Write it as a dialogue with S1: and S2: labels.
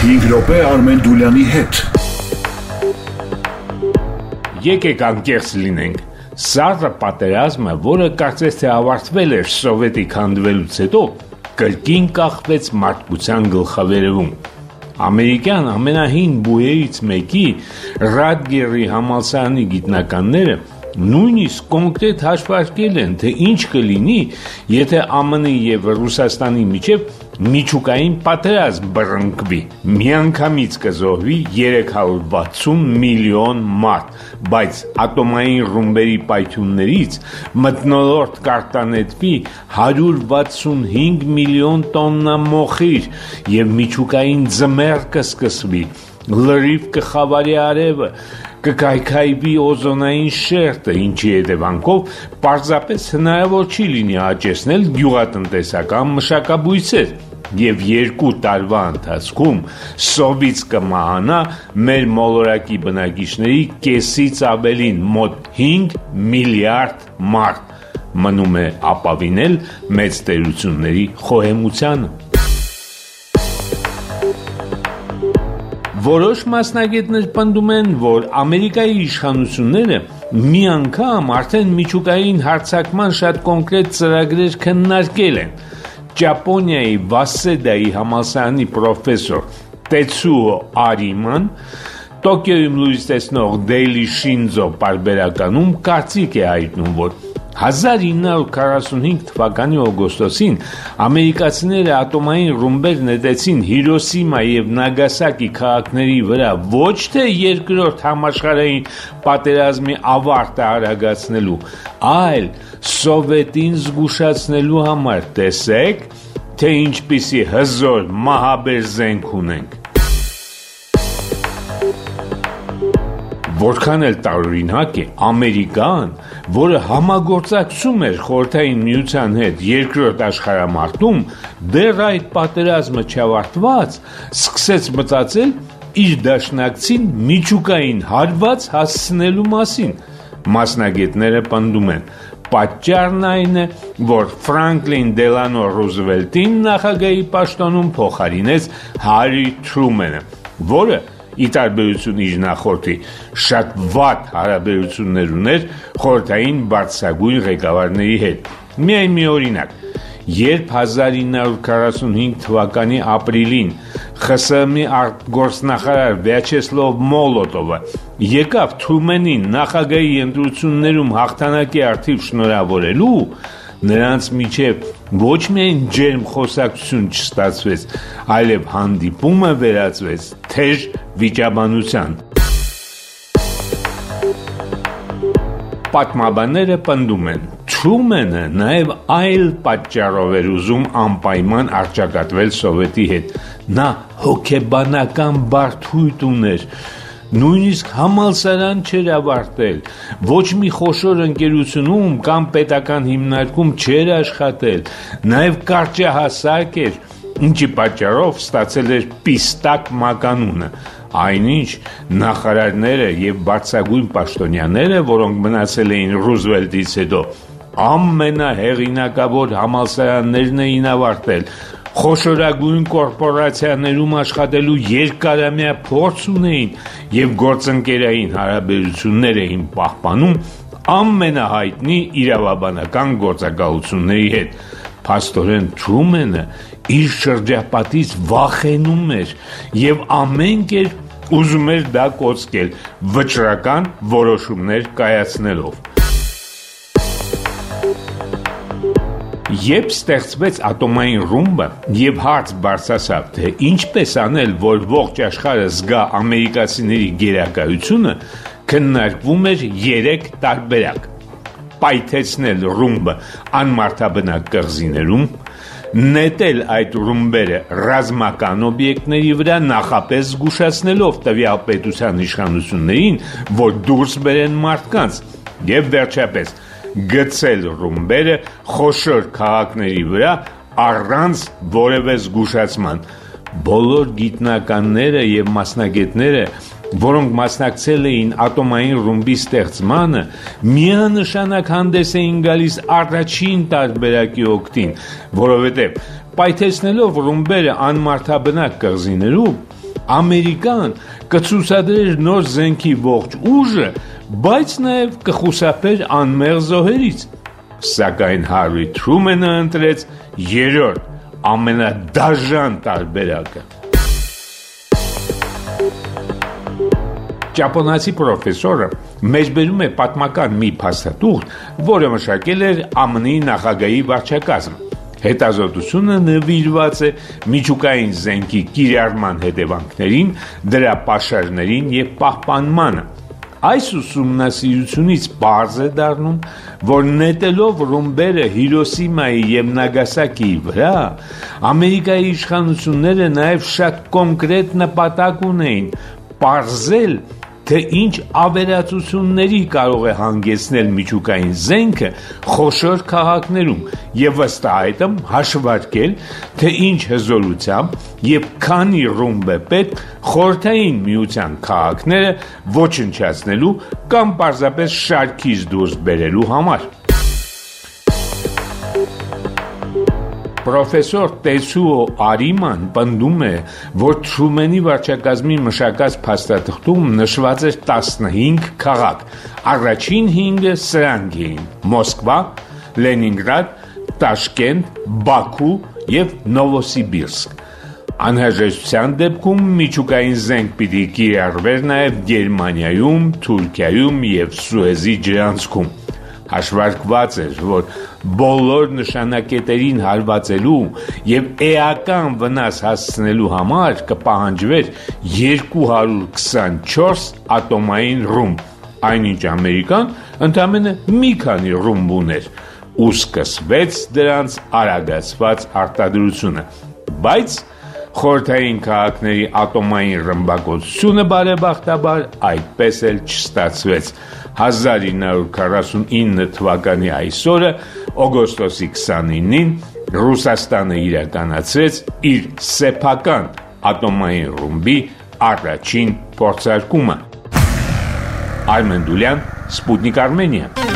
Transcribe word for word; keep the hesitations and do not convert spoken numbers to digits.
S1: հինգ րոպե Արմեն Դուլյանի հետ։
S2: Եկեք անկեղծ լինենք։ Սառը պատերազմը, որը կարծես թե ավարտվել էր սովետի քանդվելուց հետո, կրկին կախվեց մարդկության գլխավերևում։ Ամերիկյան ամենահին բուհերից մեկի Ռադգերի համալսարանի գիտնականները նույնիսկ կոնկրետ հաշվարկել են, թե ինչ կլինի, եթե ԱՄՆ-ի և Ռուսաստանի միջև միջուկային պատերազմ բռնկվի։ Միանգամից կզոհվի երեք հարյուր վաթսուն միլիոն մարդ, բայց ատոմային ռումբերի պայթյուններից մթնոլորտ կարտանետվի հարյուր վաթսունհինգ միլիոն տոննա մոխիր և միջուկային ձմեռ կսկսվի, լրիվ կխավարի արևը, կկայքայվի օզոնային շերտը, ինչի հետևանքով պարզապես հնարավոր չի լինի աճեցնել գյուղատնտեսական մշակաբույսեր, և երկու տարվա ընթացքում սովից կմահանա մեր մոլորակի բնակիչների կեսից ավելին, մոտ հինգ միլիարդ մարդ, մնում է ապավինել մեծ տերությունների խոհեմությանը։ Որոշ մասնագետներ պնդում են, որ Ամերիկայի իշխանությունները մի անգամ արդեն միջուկային հարձակման շատ կոնկրետ ծրագրեր քննարկել են։ Ճապոնիայի Վասեդայի համալսարանի պրոֆեսոր Տեցուո Արիման Տոկիոյում լույս տեսնող Daily Shinzo պարբերականում կարծիք է հայտնում, որ հազար ինը հարյուր քառասունհինգ թվականի օգոստոսին ամերիկացիները ատոմային ռումբեր նետեցին Հիրոսիմա և Նագասակի քաղաքների վրա ոչ թե երկրորդ համաշխարհային պատերազմի ավարտը արագացնելու, այլ Սովետին զգուշացնելու համար։ Տեսեք, թե ինչպիսի հզոր մահաբեր զենք ունենք։ Որքան էլ տարօրինակ է, Ամերիկան, որը համագործակցում էր Խորհրդային Միության հետ երկրորդ աշխարհամարտում, դեռ այդ պատերազմը չավարտված, սկսեց մտածել իր դաշնակցին միջուկային հարված հասցնելու մասին։ Մասնագետները պնդում են, պատճառն այն է, որ Ֆրանկլին Դելանո Ռուզվելտին նախագահի պաշտոնում փոխարինեց Հարի Թրումենը, որը ի տարբերություն իր նախորդի շատ վատ հարաբերություններ ուներ խորհրդային բարձրագույն ղեկավարների հետ։ Միայն մի օրինակ, երբ հազար ինը հարյուր քառասունհինգ թվականի ապրիլին ԽՍՀՄ-ի արտգործնախարար Վյաչեսլավ Մոլոտովը եկավ Թրումենին նախագահի ընտրություններում հաղթանակի առթիվ շնորհավորելու, նրանց միջև ոչ միայն ջերմ խոսակցություն չստացվեց, այլև հանդիպումը վերածվեց թեժ վիճաբանության։ Պատմաբանները պնդում են, Թրումենը նաև այլ պատճառով էր ուզում անպայման առճակատվել Սովետի հետ։ Նա հոգեբանական բարդույթ ուներ, նույնիսկ համալսարան չէր ավարտել, ոչ մի խոշոր ընկերությունում կամ պետական հիմնարկում չէր աշխատել, նաև կարճահասակ էր, ինչի պատճառով ստացել էր պիստակ մականունը։ Այնինչ նախարարները և բարձրագույն պաշտոնյաները, որոնք մնացել էին Ռուզվելտից հետո, ամենահեղինակավոր համալսարաններն էին ավարտել, խոշորագույն կորպորացիաներում աշխատելու երկարամյա փորձ ունեին և գործընկերային հարաբերություններ էին պահպանում ամենահայտնի իրավաբանական գործակալությունների հետ։ Փաստորեն Թրումենը իր շրջապատից վախենում էր և ամեն կերպ ուզում էր դա կոծկել վճռական որոշումներ կայացնելով։ Երբ ստեղծվեց ատոմային ռումբը և հարց բարձրացավ, թե ինչպես անել, որ ողջ աշխարհը զգա ամերիկացիների գերակայությունը, քննարկվում էր երեք տարբերակ. պայթեցնել ռումբը անմարդաբնակ կղզիներում, նետել այդ ռումբերը ռազմական օբյեկտների վրա, նախապես զգուշացնելով տվյալ պետության իշխանություններին, որ դուրս բերեն մարդկանց, և վերջապես գցել ռումբերը խոշոր քաղաքների վրա առանց որևէ զգուշացման։ Բոլոր գիտնականները և մասնագետները, որոնք մասնակցել էին ատոմային ռումբի ստեղծմանը, միանշանակ հանդես էին գալիս առաջին տարբերակի օգտին, որովհետև պայթեցնելով ռումբերը անմարդաբնակ կղզիներում, Ամերիկան կցուցադրեր նոր զենքի ողջ ուժը, բայց նաև կխուսափեր անմեղ զոհերից։ Սակայն Հարվի Թրումենը ընտրեց երրորդ ամենադաժան տարբերակը։ Ճապոնացի պրոֆեսորը մեջբերում է պատմական մի փաստաթուղթ, որը մշակել էր ԱՄՆ-ի նախագահի վարչակազմը։ Հետազոտությունը նվիրված է միջուկային զենքի կիրառման հետևանքներին, դրա պաշարներին և պահպանմանը։ Այս ուսումնասիրությունից պարզ է դառնում, որ նետելով ռումբերը Հիրոսիմայի և Նագասակիի վրա, Ամերիկայի իշխանությունները նաև շատ կոնկրետ նպատակ ունեին՝ պարզել, թե ինչ ավերածությունների կարող է հանգեցնել միջուկային զենքը խոշոր քաղաքներում և ըստ այդմ հաշվարկել, թե ինչ հզորությամբ և քանի ռումբ է պետք Խորհրդային Միության քաղաքները ոչնչացնելու կամ պարզապես շարքից դուրս բերելու համար։ Պրոֆեսոր Տեցուո Արիման պնդում է, որ Թրումենի վարչակազմի մշակած փաստաթղթում նշված էր տասնհինգ քաղաք, առաջին հինգը սրանք էին՝ Մոսկվա, Լենինգրադ, Տաշկենտ, Բաքու և Նովոսիբիրսկ։ Անհրաժեշտության դեպքում միջուկային զենք պիտի կիրառվեր նաև Գերմանիայում, Թուրքիայում և Սուեզի ջրանցքում։ Հաշվարկված էր, որ բոլոր նշանակետերին հարվածելու և էական վնաս հասցնելու համար կպահանջվեր երկու հարյուր քսանչորս ատոմային ռումբ, այնինչ Ամերիկան ընդամենը մի քանի ռումբ ուներ, ու սկսվեց դրանց արագացված արտադրությունը, բայց խորհրդային քաղաքների ատոմային ռմբակոծությունը բարեբախտաբար այդպես էլ չստացվեց։ հազար ինը հարյուր քառասունինը թվականի այսօրը, օգոստոսի քսանինին, Ռուսաստանը իրականացրեց իր սեփական ատոմային ռումբի առաջին փորձարկումը։ Արմեն Դուլյան, Սպուտնիկ Արմենիա։